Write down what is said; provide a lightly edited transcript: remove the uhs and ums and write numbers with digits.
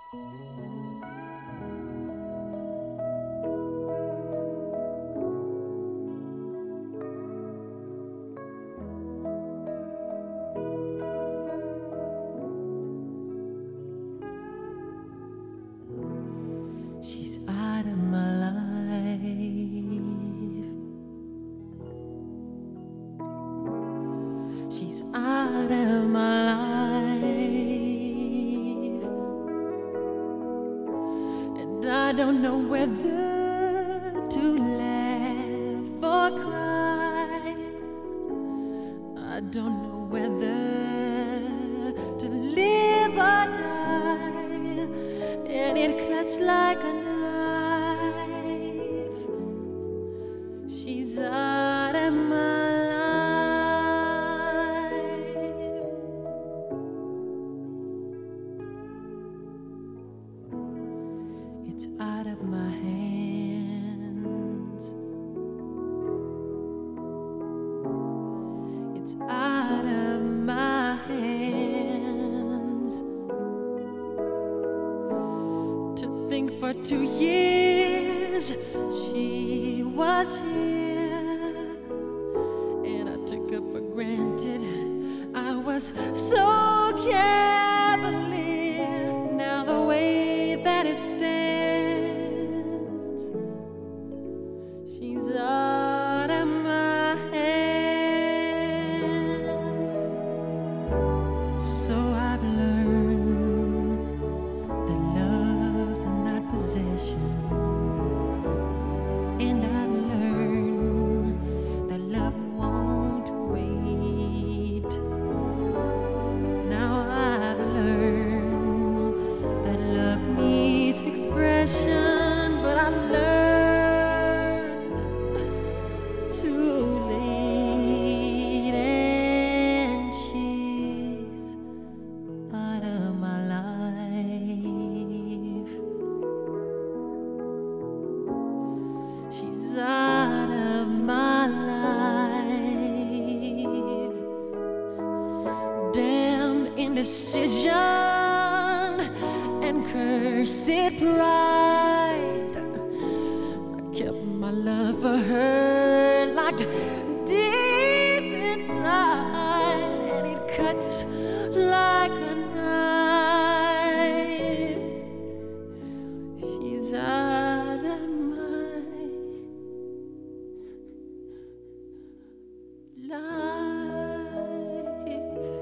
She's out of my life. She's out of my life. And I don't know whether to laugh or cry. I don't know whether to live or die. And it cuts like a knife. She's out of my life. It's out of my hands. It's out of my hands. To think for 2 years she was here, and I took her for granted. I was so cavalier. Now the way that it stands, she's out of my hands. So I've learned that love's not possession, and I've learned that love won't wait. Now I've learned that love needs expression, but I learned too late, and she's out of my life. She's out of my life. Damn indecision and cursed pride. I kept my love for her locked deep inside, and it cuts like a knife. She's out of my life.